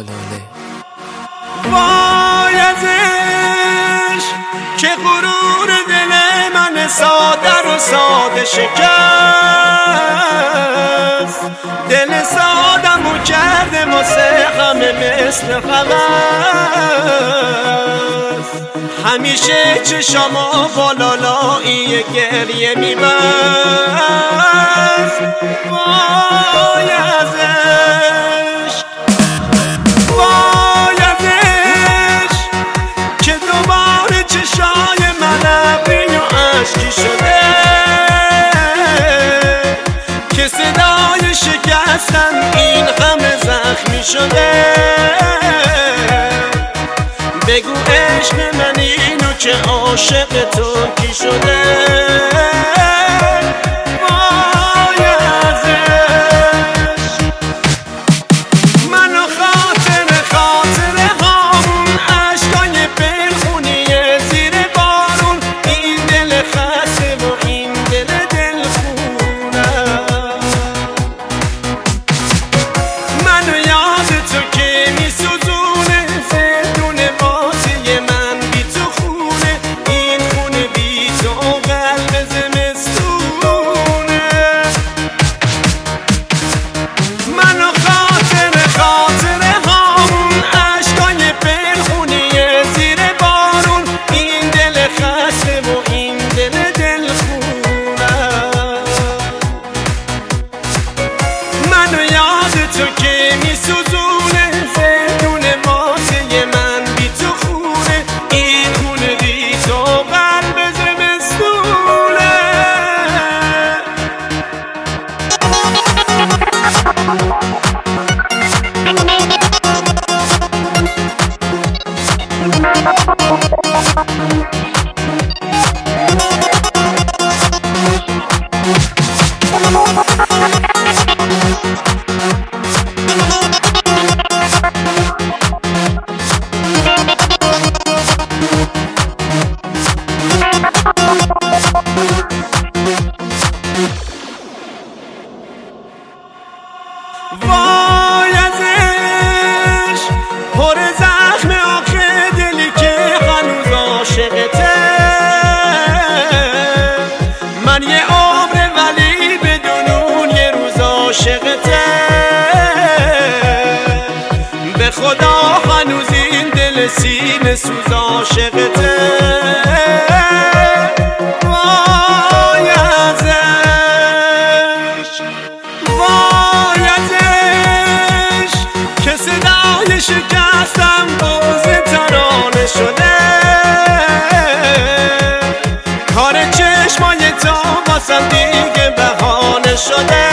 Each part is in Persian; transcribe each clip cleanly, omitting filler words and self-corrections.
آلاله. وای ازش که غرور دل من ساده رو ساده شکست، دل سادمو کرده واسه همه مثل هوس، همیشه چشامو با لالایی گریه میبست. وای ازش، وای ازش که دوباره چشای من ابری و اشکی شده، که صدای شکستن این همه زخمی شده. بگو عشق من اینو که عاشق تو کی شده. وای ازش، منو خاطر هامون عشقای پنهونیه زیر بارون، این دل خسته و این دل دلخونه. منو یاد تو که میسوزونه، زندونه واسه من بی تو خونه، این خونه بی تو قلب زمستونه. منو خاطر هامون عشقای پنهونیه زیر بارون، این دل خسته و این دل دلخونه. منو یاد تو که میسوزونه، زندونه واسه من بی تو خونه، این خونه بی تو قلب زمستونه. وای ازش پر زخم آخه دلی که هنوز عاشقته. من یه عمر ولی بدون اون یه روز عاشقته. به خدا هنوز این دل سینه سوز عاشقته. وای ازش، وای ازش که صدای شکستم باز ترانه شده، کار چشمای تا واسم دیگه بهانه شده.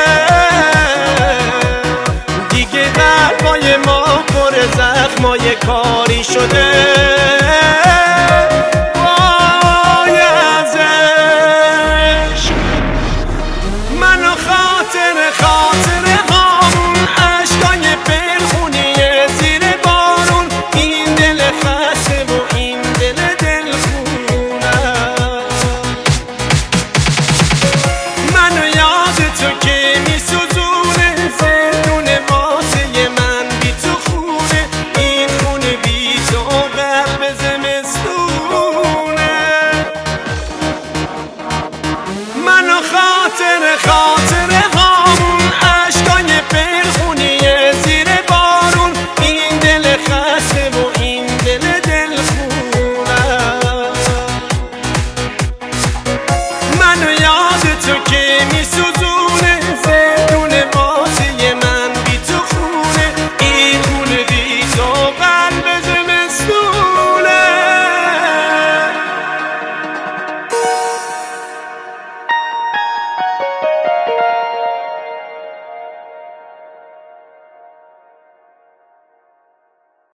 دیگه قلبای ما پر زخمای کاری شده. وای ازش، منو خاطر هامون عشقای پنهونیه زیر بارون، این دل خسته و این دل دلخونه. منو یاد تو که میسوزونه، زندونه واسه من بی تو خونه، این خونه بی تو قلب زمستونه. منو خاطر